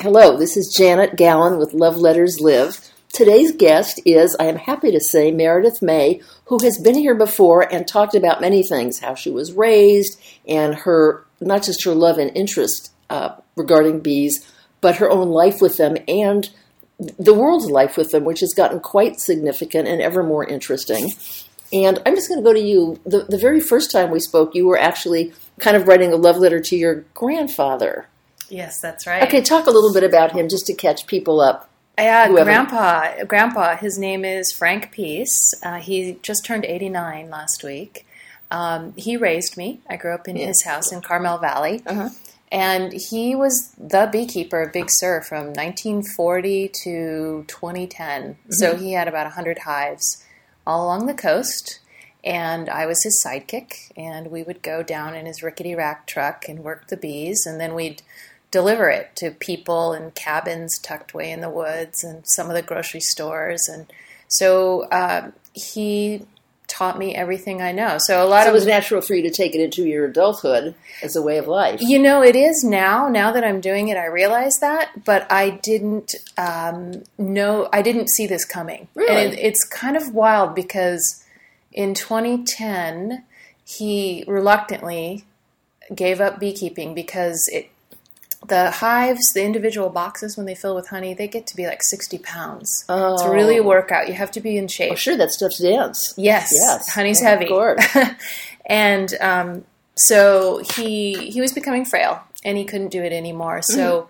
Hello, this is Janet Gallen with Love Letters Live. Today's guest is, I am happy to say, Meredith May, who has been here before and talked about many things, how she was raised and her, not just her love and interest regarding bees, but her own life with them and the world's life with them, which has gotten quite significant and ever more interesting. And I'm just going to go to you. The very first time we spoke, you were actually kind of writing a love letter to your grandfather. Yes, that's right. Okay, talk a little bit about him just to catch people up. Yeah, Grandpa, his name is Frank Peace. He just turned 89 last week. He raised me. I grew up in his house in Carmel Valley. Uh-huh. And he was the beekeeper of Big Sur from 1940 to 2010. Mm-hmm. So he had about 100 hives all along the coast. And I was his sidekick. And we would go down in his rickety rack truck and work the bees. And then we'd deliver it to people in cabins tucked away in the woods and some of the grocery stores. And so he taught me everything I know. So it was natural for you to take it into your adulthood as a way of life. You know, it is now. Now that I'm doing it, I realize that, but I didn't know. I didn't see this coming. Really? And it's kind of wild because in 2010, he reluctantly gave up beekeeping because the hives, the individual boxes, when they fill with honey, they get to be like 60 pounds. Oh. It's really a workout. You have to be in shape. Oh, sure, that stuff's dense. Yes. Honey's heavy. Of course. And so he was becoming frail, and he couldn't do it anymore. So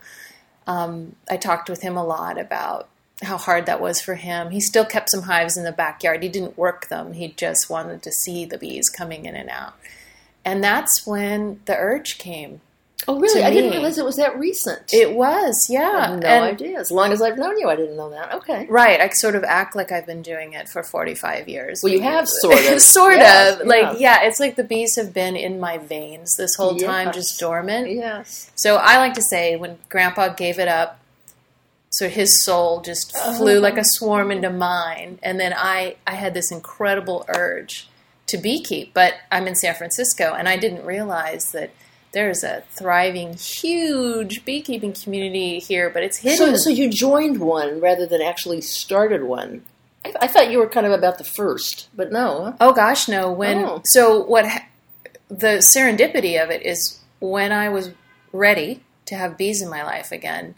I talked with him a lot about how hard that was for him. He still kept some hives in the backyard. He didn't work them. He just wanted to see the bees coming in and out. And that's when the urge came. Oh, really? I didn't realize it was that recent. It was, yeah. I had no idea. As long as I've known you, I didn't know that. Okay. Right. I sort of act like I've been doing it for 45 years. Well, you have sort of. Sort of. Like, it's like the bees have been in my veins this whole time, just dormant. Yes. So I like to say when Grandpa gave it up, so his soul just flew like a swarm into mine. And then I had this incredible urge to beekeep. But I'm in San Francisco, and I didn't realize that there's a thriving, huge beekeeping community here, but it's hidden. So you joined one rather than actually started one. I thought you were kind of about the first, but no. Huh? Oh gosh, no. So the serendipity of it is when I was ready to have bees in my life again.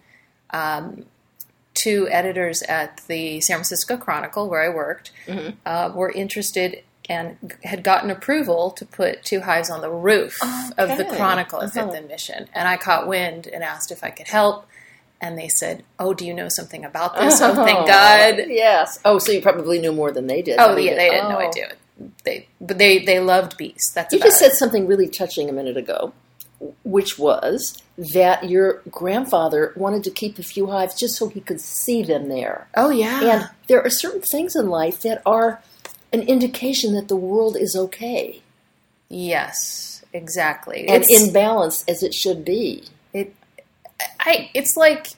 Two editors at the San Francisco Chronicle, where I worked, were interested and had gotten approval to put 2 hives on the roof of the Chronicle at Fifth and Mission. And I caught wind and asked if I could help. And they said, "Oh, do you know something about this?" Oh, thank God. Yes. Oh, so you probably knew more than they did. Oh, yeah, they didn't know I do it. They loved bees. You just said something really touching a minute ago, which was that your grandfather wanted to keep a few hives just so he could see them there. Oh, yeah. And there are certain things in life that are an indication that the world is okay. Yes, exactly. And in balance as it should be. It's like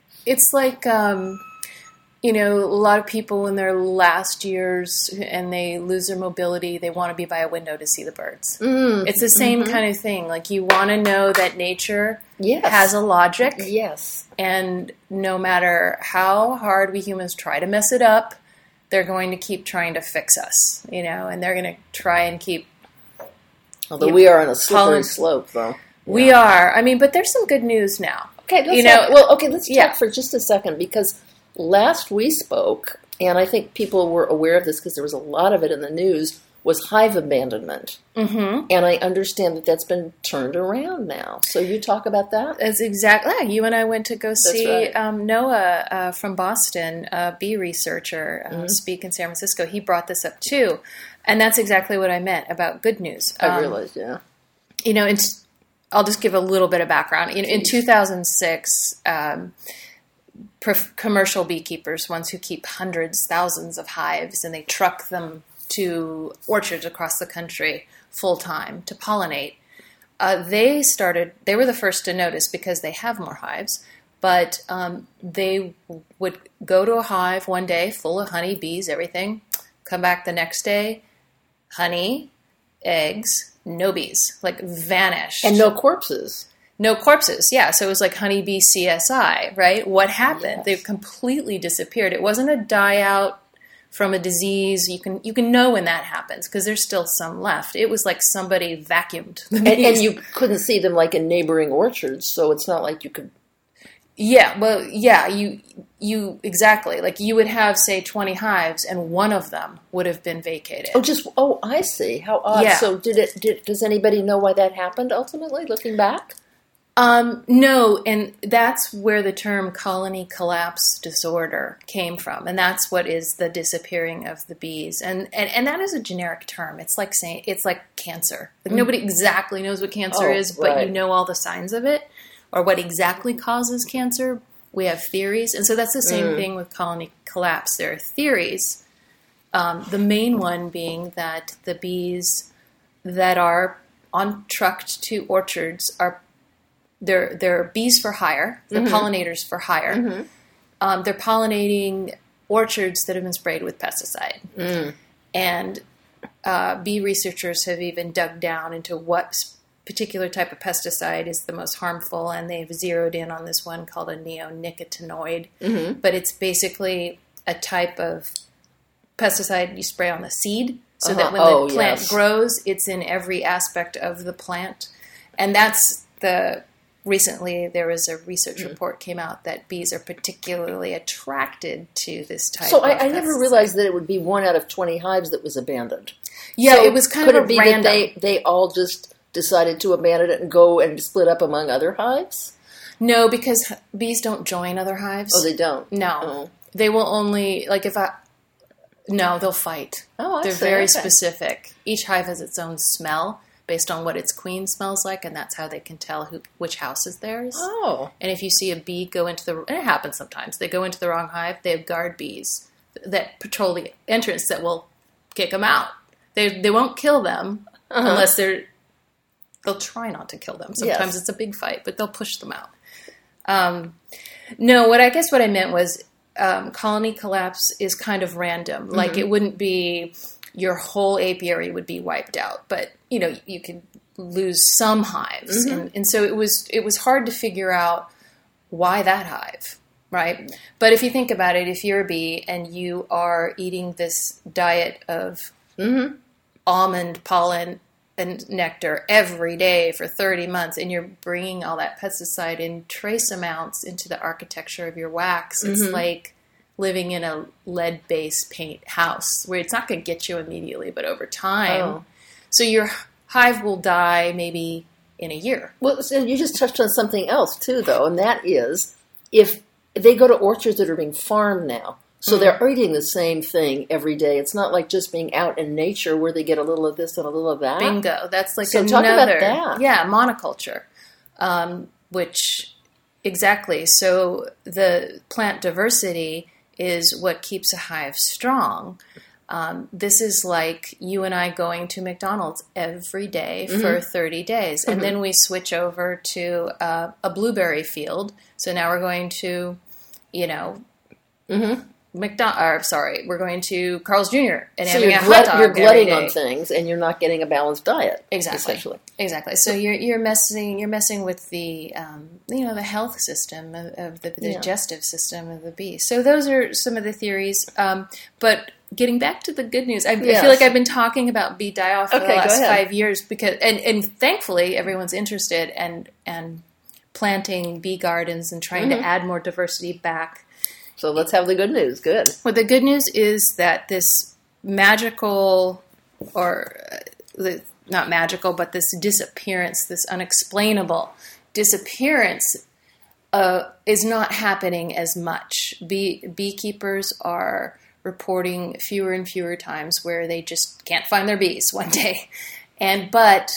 you know, a lot of people in their last years and they lose their mobility, they want to be by a window to see the birds. It's the same kind of thing. Like you want to know that nature has a logic. Yes. And no matter how hard we humans try to mess it up, they're going to keep trying to fix us, you know, and they're going to try and keep... Although we are on a slippery slope, though. We are. I mean, but there's some good news now. Okay, let's talk for just a second, because last we spoke, and I think people were aware of this because there was a lot of it in the news, was hive abandonment. Mm-hmm. And I understand that that's been turned around now. So you talk about that? That's exactly. Yeah, you and I went to go see Noah from Boston, a bee researcher, speak in San Francisco. He brought this up too. And that's exactly what I meant about good news. I realized, yeah. You know, I'll just give a little bit of background. In 2006, commercial beekeepers, ones who keep hundreds, thousands of hives, and they truck them to orchards across the country full-time to pollinate. They were the first to notice because they have more hives, but they would go to a hive one day full of honey, bees, everything, come back the next day, honey, eggs, no bees, like vanished. And no corpses. No corpses. Yeah. So it was like Honeybee CSI, right? What happened? Yes. They completely disappeared. It wasn't a die out from a disease. You can know when that happens because there's still some left. It was like somebody vacuumed the bees. And you couldn't see them like in neighboring orchards, so it's not like you could. Yeah, well, yeah, you exactly. Like you would have, say, 20 hives, and one of them would have been vacated. I see. How odd. Yeah. So does anybody know why that happened ultimately, looking back? No, and that's where the term colony collapse disorder came from, and that's what is the disappearing of the bees, and that is a generic term. It's like saying it's like cancer. Like nobody exactly knows what cancer is, but right. you know all the signs of it, or what exactly causes cancer. We have theories, and so that's the same thing with colony collapse. There are theories. The main one being that the bees that are trucked to orchards are they're bees for hire. They're pollinators for hire. Mm-hmm. They're pollinating orchards that have been sprayed with pesticide. And bee researchers have even dug down into what particular type of pesticide is the most harmful, and they've zeroed in on this one called a neonicotinoid. Mm-hmm. But it's basically a type of pesticide you spray on the seed so that when the plant grows, it's in every aspect of the plant. And that's recently there was a research report came out that bees are particularly attracted to this type of I never realized that it would be 1 out of 20 hives that was abandoned. Yeah, so it was kind of could it be random. That they all just decided to abandon it and go and split up among other hives? No, because bees don't join other hives. Oh, they don't? No. Oh. They will only, no, they'll fight. Oh, They're very specific. Each hive has its own smell based on what its queen smells like, and that's how they can tell which house is theirs. Oh. And if you see a bee go into and it happens sometimes, they go into the wrong hive, they have guard bees that patrol the entrance that will kick them out. They won't kill them unless they'll try not to kill them. Sometimes it's a big fight, but they'll push them out. No, what I meant was colony collapse is kind of random. Mm-hmm. Like it wouldn't be your whole apiary would be wiped out, but you could lose some hives, and so it was hard to figure out why that hive, right? But if you think about it, if you're a bee and you are eating this diet of almond pollen and nectar every day for 30 months, and you're bringing all that pesticide in trace amounts into the architecture of your wax, it's like living in a lead-based paint house where it's not going to get you immediately, but over time. Oh. So your hive will die maybe in a year. Well, so you just touched on something else, too, though, and that is if they go to orchards that are being farmed now, so they're eating the same thing every day. It's not like just being out in nature where they get a little of this and a little of that. Bingo. That's like so another. Talk about that. Yeah, monoculture, which exactly. So the plant diversity is what keeps a hive strong. This is like you and I going to McDonald's every day for 30 days. And then we switch over to a blueberry field. So now we're going to, we're going to Carl's Jr. and so having a hot dog. You're glutting on things, and you're not getting a balanced diet. Exactly. Exactly. So you're messing with the the health system of the digestive system of the bee. So those are some of the theories. But getting back to the good news, I feel like I've been talking about bee die-off for the last 5 years because and thankfully everyone's interested and planting bee gardens and trying to add more diversity back. So let's have the good news. Good. Well, the good news is that this magical, not magical, but this disappearance, this unexplainable disappearance is not happening as much. Beekeepers are reporting fewer and fewer times where they just can't find their bees one day. But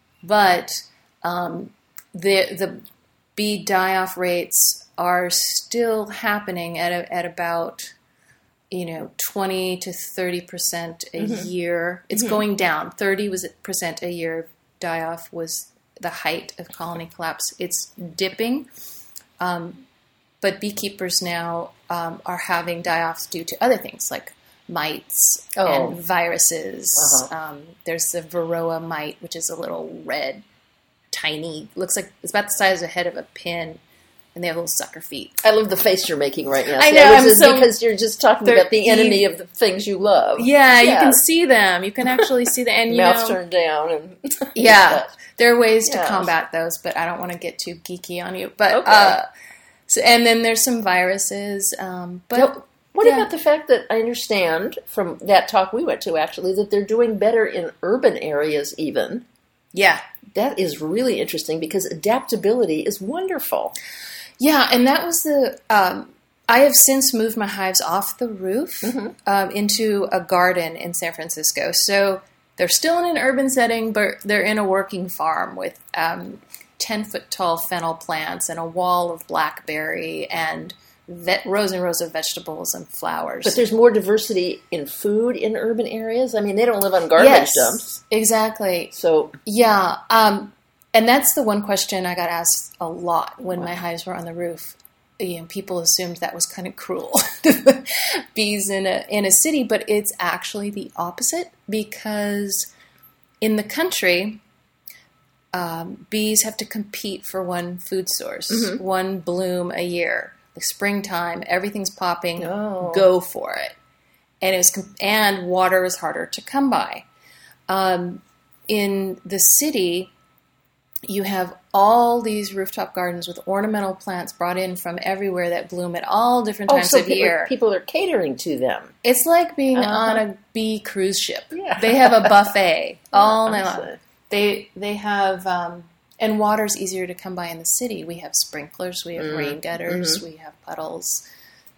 the bee die-off rates are still happening at about 20 to 30% a year. It's going down. 30% a year die-off was the height of colony collapse. It's dipping, but beekeepers now are having die-offs due to other things like mites and viruses. There's the Varroa mite, which is a little red tiny, looks like it's about the size of the head of a pin, and they have little sucker feet. I love the face you're making right now. I know, because you're just talking about the enemy of the things you love. Yeah, you can see them. You can actually see them. And, mouth turned down. And yeah, there are ways to combat those, but I don't want to get too geeky on you. But and then there's some viruses. But what about the fact that I understand from that talk we went to, actually, that they're doing better in urban areas even? Yeah. That is really interesting because adaptability is wonderful. Yeah, and that was I have since moved my hives off the roof into a garden in San Francisco. So they're still in an urban setting, but they're in a working farm with 10-foot tall fennel plants and a wall of blackberry and rows and rows of vegetables and flowers. But there's more diversity in food in urban areas. I mean, they don't live on garbage dumps. Exactly. So yeah, and that's the one question I got asked a lot when my hives were on the roof. You know, people assumed that was kind of cruel, bees in a city, but it's actually the opposite because in the country, bees have to compete for one food source, one bloom a year. The springtime, everything's popping. Go for it, and water is harder to come by. In the city, you have all these rooftop gardens with ornamental plants brought in from everywhere that bloom at all different times of year. People are catering to them. It's like being on a bee cruise ship. Yeah. They have a buffet all night long. They have, and water's easier to come by in the city. We have sprinklers, we have rain gutters, we have puddles,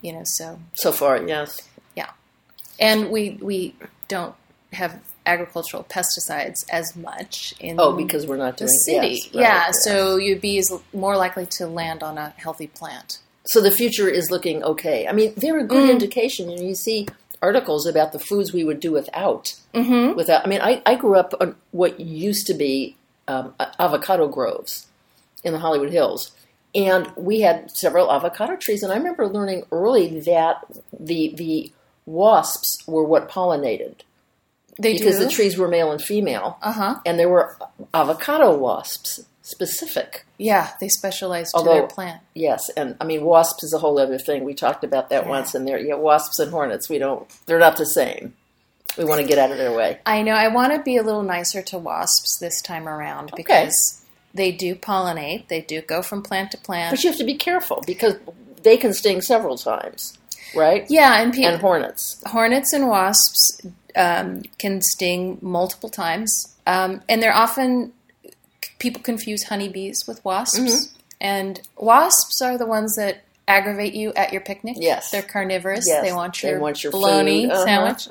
So far, yes. Yeah. And we don't have agricultural pesticides as much in because we're not doing the city. So your bee is more likely to land on a healthy plant. So the future is looking okay. I mean, they're a good indication. You see articles about the foods we would do without. I mean, I grew up on what used to be avocado groves in the Hollywood Hills, and we had several avocado trees. And I remember learning early that the wasps were what pollinated. Because the trees were male and female, and there were avocado wasps specific. Yeah, they specialized to their plant. Yes, and I mean wasps is a whole other thing. We talked about that once, and wasps and hornets. They're not the same. We want to get out of their way. I know. I want to be a little nicer to wasps this time around because they do pollinate. They do go from plant to plant. But you have to be careful because they can sting several times, right? Yeah, and hornets. Hornets and wasps can sting multiple times. And they're often, people confuse honeybees with wasps. And wasps are the ones that aggravate you at your picnic. Yes. They're carnivorous. Yes. They want your bologna sandwich.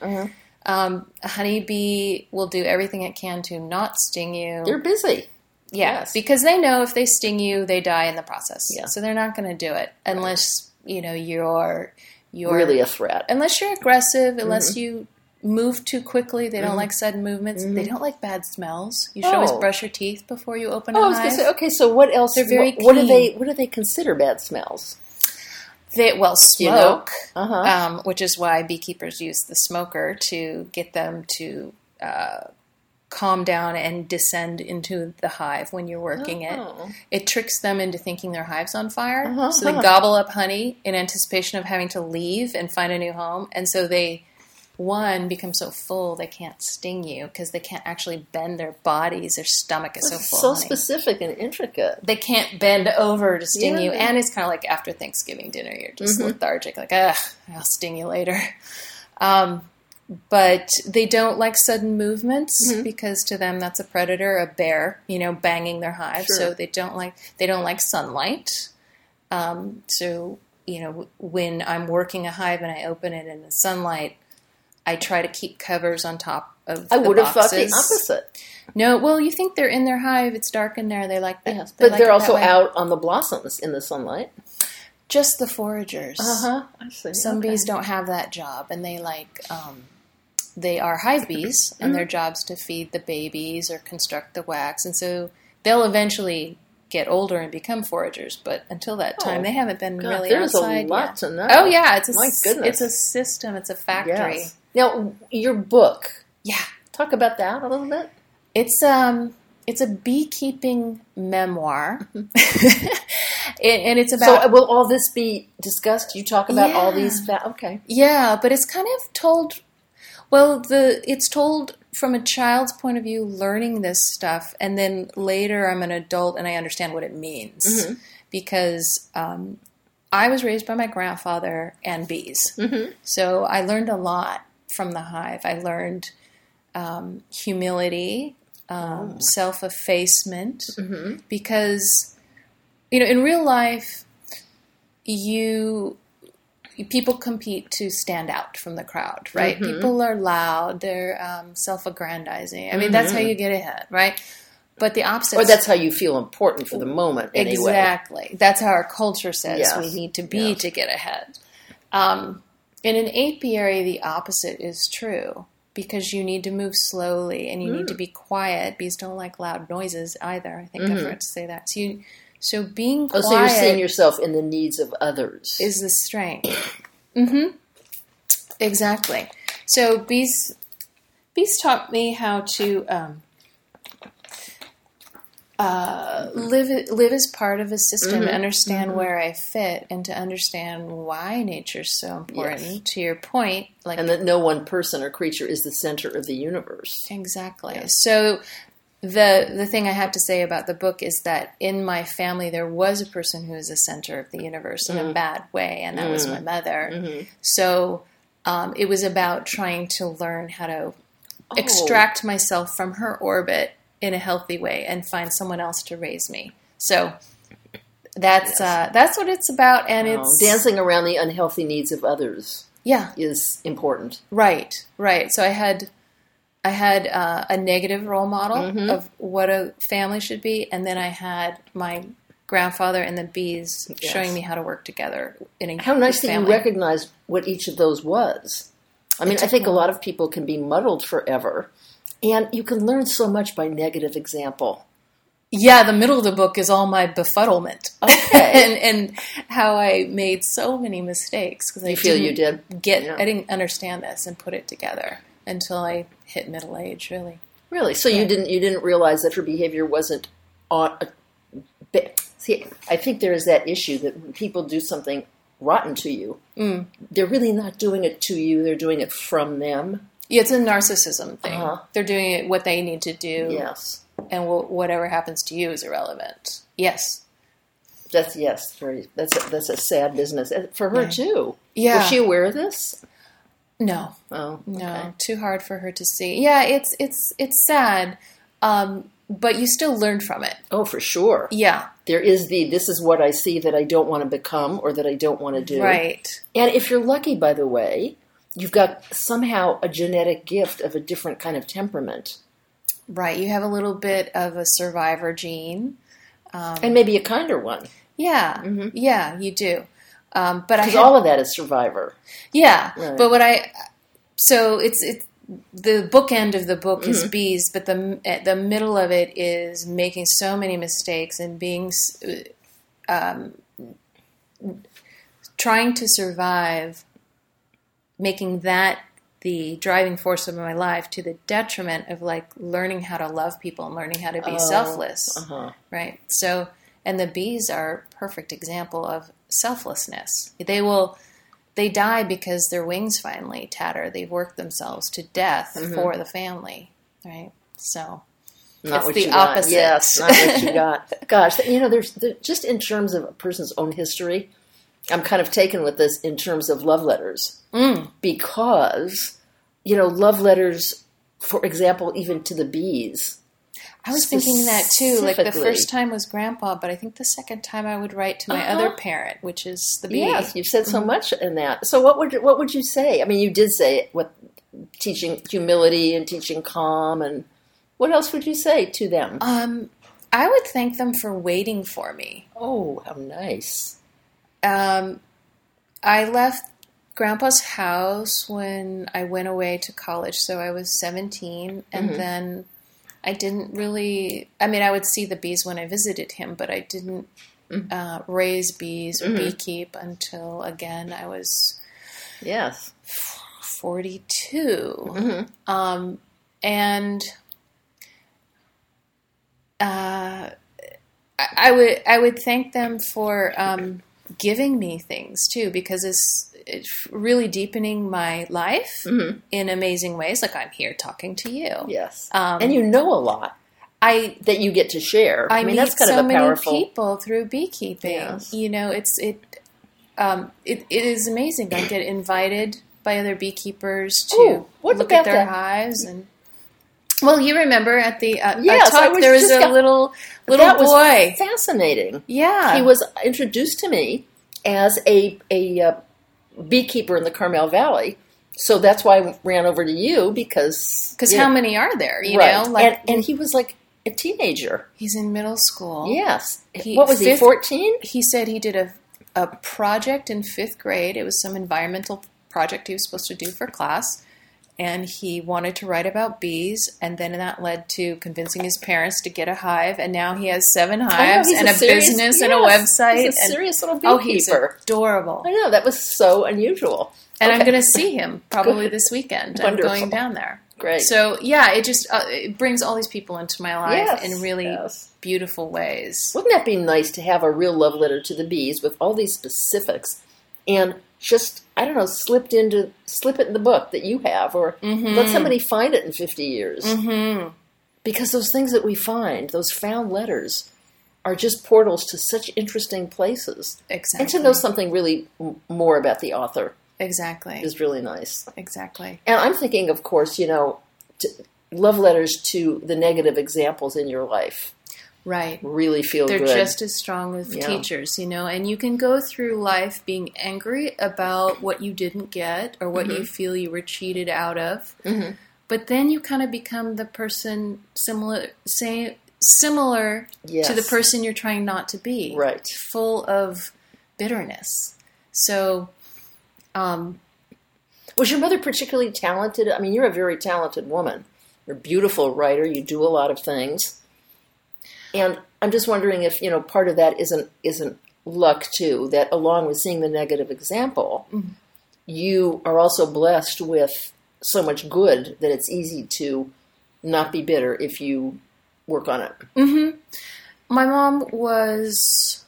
A honeybee will do everything it can to not sting you. They're busy. Yeah, because they know if they sting you, they die in the process. Yeah. So they're not going to do it unless, you're really a threat. Unless you're aggressive, unless you move too quickly. They don't like sudden movements. They don't like bad smells. You should always brush your teeth before you open a hive. I was going to say, okay, so what else? They're very what do they consider bad smells? Smoke, which is why beekeepers use the smoker to get them to calm down and descend into the hive when you're working it. It tricks them into thinking their hive's on fire. So they gobble up honey in anticipation of having to leave and find a new home. And so they, become so full they can't sting you because they can't actually bend their bodies. Their stomach is so full. So specific and intricate. They can't bend over to sting you. And it's kind of like after Thanksgiving dinner, you're just lethargic, like, I'll sting you later. But they don't like sudden movements because to them that's a predator, a bear, banging their hive. Sure. So they don't like sunlight. So, when I'm working a hive and I open it in the sunlight, I try to keep covers on top of the boxes. I would have thought the opposite. No, well, you think they're in their hive. It's dark in there. They like that. Yes, but they're also out on the blossoms in the sunlight. Just the foragers. I see. Some bees don't have that job, and they they are hive bees, and their job's to feed the babies or construct the wax. And so they'll eventually get older and become foragers, but until that time, they haven't been really outside yet. There's a lot to know. Oh, yeah. My goodness. It's a system. It's a factory. Yes. Now, your book. Yeah. Talk about that a little bit. It's It's a beekeeping memoir. And it's about... So will all this be discussed? You talk about all these... Okay. Yeah, but it's kind of told... Well, it's told from a child's point of view, learning this stuff, and then later I'm an adult and I understand what it means. Mm-hmm. Because I was raised by my grandfather and bees. Mm-hmm. So I learned a lot from the hive. I learned humility, self-effacement, mm-hmm. because, in real life, people compete to stand out from the crowd, right? Mm-hmm. People are loud. They're self-aggrandizing. I mean, that's how you get ahead, right? But the opposite... Or that's how you feel important for the moment, anyway. Exactly. That's how our culture says we need to be to get ahead. In an apiary, the opposite is true, because you need to move slowly and you need to be quiet. Bees don't like loud noises either. I think I forgot to say that. So being quiet... Oh, so you're seeing yourself in the needs of others. Is the strength. Mm-hmm. Exactly. So bees taught me how to live as part of a system, to understand where I fit, and to understand why nature's so important. Yes. To your point, and that no one person or creature is the center of the universe. Exactly. Yes. So the thing I have to say about the book is that in my family there was a person who was the center of the universe in a bad way, and that was my mother. Mm-hmm. So it was about trying to learn how to extract myself from her orbit in a healthy way and find someone else to raise me. So that's what it's about, and it's dancing around the unhealthy needs of others. Yeah, is important. Right. So I had a negative role model of what a family should be, and then I had my grandfather and the bees showing me how to work together in a How nice that family. You recognized what each of those was. I mean, I think a lot of people can be muddled forever, and you can learn so much by negative example. Yeah, the middle of the book is all my befuddlement. Okay. and how I made so many mistakes because I didn't understand this and put it together until I hit middle age, really. Really? So you didn't realize that her behavior wasn't on see, I think there is that issue that when people do something rotten to you, they're really not doing it to you, they're doing it from them. Yeah, it's a narcissism thing. Uh-huh. They're doing it what they need to do. Yes. And whatever happens to you is irrelevant. Yes. That's a sad business. For her, too. Yeah. Was she aware of this? No. Oh, okay. No. Too hard for her to see. Yeah, it's sad, but you still learn from it. Oh, for sure. Yeah. There is this is what I see that I don't want to become or that I don't want to do. Right. And if you're lucky, by the way, you've got somehow a genetic gift of a different kind of temperament. Right. You have a little bit of a survivor gene. And maybe a kinder one. Yeah. Mm-hmm. Yeah, you do. Because all of that is survivor. Yeah. Right. But so it's the bookend of the book is bees, but the middle of it is making so many mistakes and being, trying to survive, making that the driving force of my life to the detriment of learning how to love people and learning how to be selfless. Uh-huh. Right. So, and the bees are a perfect example of selflessness. They die because their wings finally tatter. They've worked themselves to death for the family. Right. So not it's the opposite. Yes, not what you got. Gosh, there's just in terms of a person's own history, I'm kind of taken with this in terms of love letters. Because, love letters, for example, even to the bees. I was thinking that too. Like the first time was Grandpa, but I think the second time I would write to my other parent, which is the bee. Yes, you've said so much in that. So what would you say? I mean, you did say teaching humility and teaching calm, and what else would you say to them? I would thank them for waiting for me. Oh, how nice. I left Grandpa's house when I went away to college, so I was 17, and then I didn't really... I mean, I would see the bees when I visited him, but I didn't raise bees or beekeep until, again, I was 42. And I would thank them for giving me things too, because it's really deepening my life in amazing ways. Like I'm here talking to you. Yes, and you know a lot that you get to share. I mean, that's kind so of a powerful many people through beekeeping. Yes. You know, it is amazing. I get invited by other beekeepers to look at their hives and. Well, you remember at the talk there was a little boy. Was fascinating. Yeah, he was introduced to me as a beekeeper in the Carmel Valley, so that's why I ran over to you because how many are there? You right. know, like, and he was like a teenager. He's in middle school. Yes, what was he? 14? He said he did a project in 5th grade. It was some environmental project he was supposed to do for class. And he wanted to write about bees, and then that led to convincing his parents to get a hive, and now he has 7 hives and a business and a website. He's a serious little beekeeper. Oh, he's adorable. I know, that was so unusual. And I'm going to see him probably this weekend. Wonderful. I'm going down there. Great. So, yeah, it just it brings all these people into my life in really beautiful ways. Wouldn't that be nice to have a real love letter to the bees with all these specifics and just, I don't know, slip it in the book that you have, or let somebody find it in 50 years. Mm-hmm. Because those things that we find, those found letters, are just portals to such interesting places. Exactly. And to know something really more about the author. Exactly. Is really nice. Exactly. And I'm thinking, of course, love letters to the negative examples in your life. Right. Really feel They're good. They're just as strong as teachers, and you can go through life being angry about what you didn't get or what you feel you were cheated out of. Mm-hmm. But then you kind of become the person similar to the person you're trying not to be. Right. Full of bitterness. So, was your mother particularly talented? I mean, you're a very talented woman. You're a beautiful writer. You do a lot of things. And I'm just wondering if, part of that isn't luck too, that along with seeing the negative example, you are also blessed with so much good that it's easy to not be bitter if you work on it. Mm-hmm. My mom was,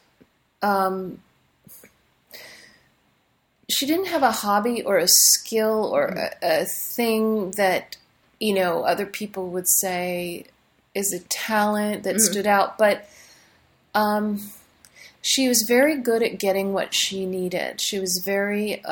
she didn't have a hobby or a skill or a thing that, other people would say is a talent that stood out, but she was very good at getting what she needed. She was very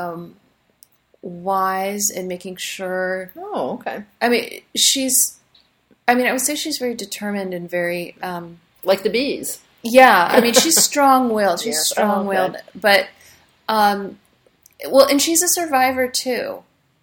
wise in making sure. Oh, okay. I mean, I would say she's very determined and very like the bees. Yeah, I mean, she's strong-willed. She's strong-willed, but and she's a survivor too.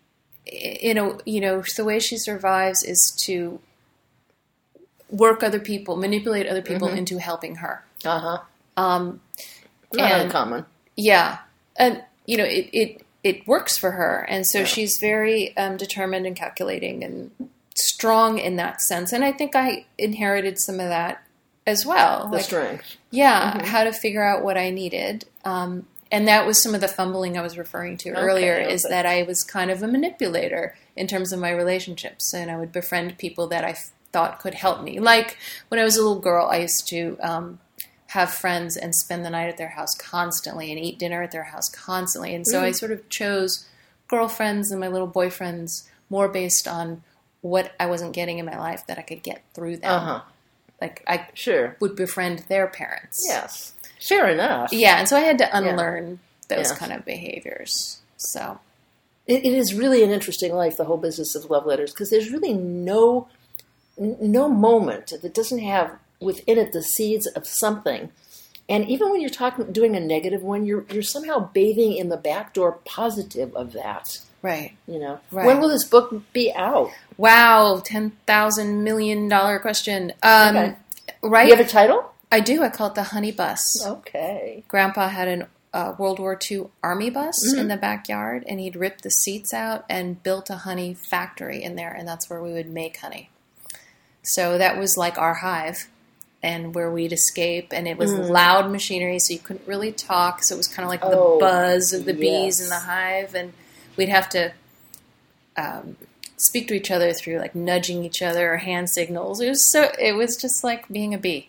The way she survives is to work other people, manipulate other people into helping her. Uh-huh. Not uncommon. Yeah. And, it works for her. And so she's very determined and calculating and strong in that sense. And I think I inherited some of that as well. The strength. Yeah. How to figure out what I needed. And that was some of the fumbling I was referring to earlier, is that I was kind of a manipulator in terms of my relationships. And I would befriend people that I thought could help me. Like when I was a little girl, I used to have friends and spend the night at their house constantly and eat dinner at their house constantly. And so I sort of chose girlfriends and my little boyfriends more based on what I wasn't getting in my life that I could get through them. Uh-huh. Like I would befriend their parents. Yes. Fair enough. Yeah, and so I had to unlearn those kind of behaviors. So it is really an interesting life, the whole business of love letters, because there's really no moment that doesn't have within it the seeds of something. And even when you're doing a negative one, you're somehow bathing in the backdoor positive of that. Right. Right. When will this book be out? Wow, $10,000 million question. Okay. Right. Do you have a title? I do. I call it the Honey Bus. Okay. Grandpa had a World War II Army bus in the backyard, and he'd ripped the seats out and built a honey factory in there, and that's where we would make honey. So that was like our hive and where we'd escape, and it was loud machinery, so you couldn't really talk, so it was kind of like the buzz of the bees in the hive, and we'd have to speak to each other through like nudging each other or hand signals. It was just like being a bee.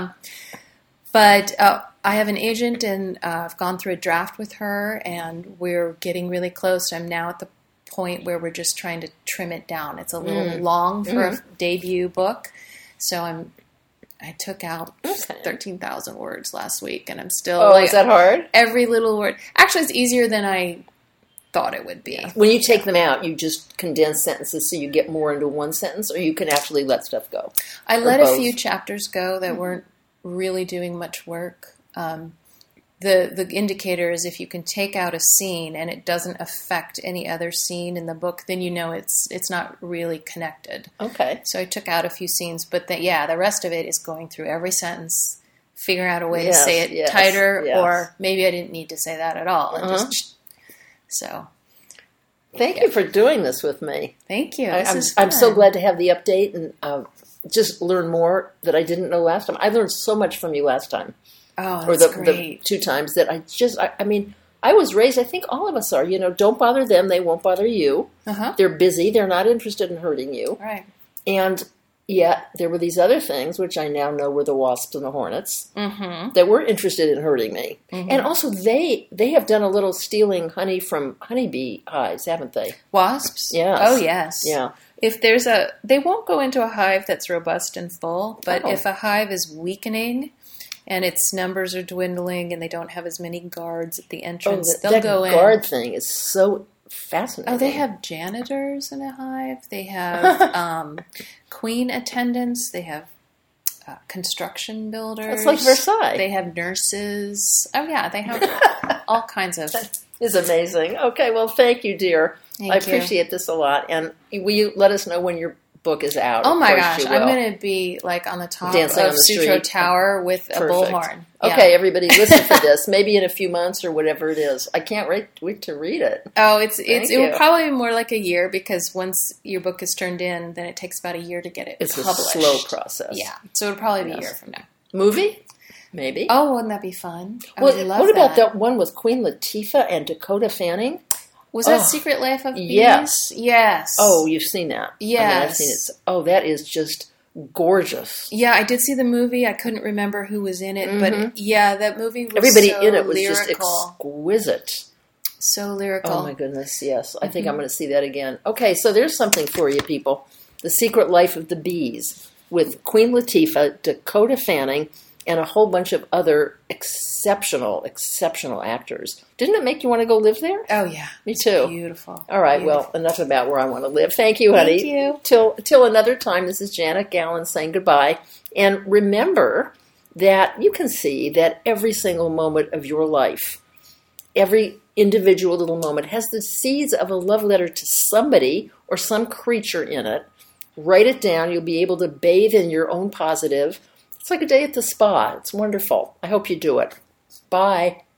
But I have an agent, and I've gone through a draft with her, and we're getting really close. I'm now at the point where we're just trying to trim it down. It's a little long for a debut book, so I took out 13,000 words last week, and I'm still. Oh, is that hard? Every little word. Actually, it's easier than I thought it would be. Yeah. When you take them out, you just condense sentences so you get more into one sentence, or you can actually let stuff go. I let a few chapters go that weren't really doing much work. The indicator is if you can take out a scene and it doesn't affect any other scene in the book, then you know it's not really connected. Okay. So I took out a few scenes, but the rest of it is going through every sentence, figuring out a way to say it tighter, or maybe I didn't need to say that at all. And so. Thank you for doing this with me. Thank you. I'm so glad to have the update and just learn more that I didn't know last time. I learned so much from you last time. Oh, that's great. The 2 times that I was raised, I think all of us are, don't bother them, they won't bother you. They're busy, they're not interested in hurting you. Right. And yet there were these other things, which I now know were the wasps and the hornets, that were interested in hurting me. And also they have done a little stealing honey from honeybee hives, haven't they? Wasps? Yes. Oh, yes. Yeah. If they won't go into a hive that's robust and full, but if a hive is weakening and its numbers are dwindling and they don't have as many guards at the entrance, they'll go in. That guard thing is so fascinating. Oh, they have janitors in a hive. They have queen attendants. They have construction builders. It's like Versailles. They have nurses. Oh, yeah, they have all kinds of... That is amazing. Okay, well, thank you, dear. I appreciate this a lot. And will you let us know when your book is out? Oh my gosh, I'm going to be like on the top dancing of Sutro Tower with a bullhorn. Okay, everybody, listen for this. Maybe in a few months or whatever it is. I can't wait to read it. Oh, it will probably be more like a year, because once your book is turned in, then it takes about a year to get it published. It's a slow process. Yeah, so it'll probably be a year from now. Movie? Maybe. Oh, wouldn't that be fun? What about that one with Queen Latifah and Dakota Fanning? Was that Secret Life of Bees? Yes. Oh, you've seen that. Yes. I've seen it. Oh, that is just gorgeous. Yeah, I did see the movie. I couldn't remember who was in it, but that movie was everybody so in it was lyrical. Just exquisite. So lyrical. Oh my goodness, yes. I think I'm going to see that again. Okay, so there's something for you people. The Secret Life of the Bees with Queen Latifah, Dakota Fanning, and a whole bunch of other exceptional actors. Didn't it make you want to go live there? Oh, yeah. Me too. Beautiful. All right, well, enough about where I want to live. Thank you, honey. Thank you. Till another time, this is Janet Gallen saying goodbye. And remember that you can see that every single moment of your life, every individual little moment, has the seeds of a love letter to somebody or some creature in it. Write it down. You'll be able to bathe in your own positive. It's like a day at the spa. It's wonderful. I hope you do it. Bye.